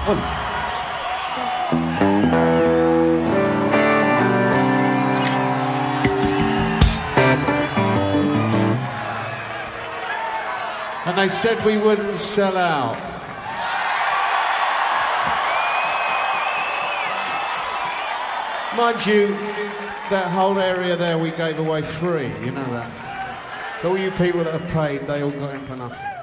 And they said we wouldn't sell out. Mind you, that whole area there we gave away free, you know that. So all you people that have paid, they all got in for nothing.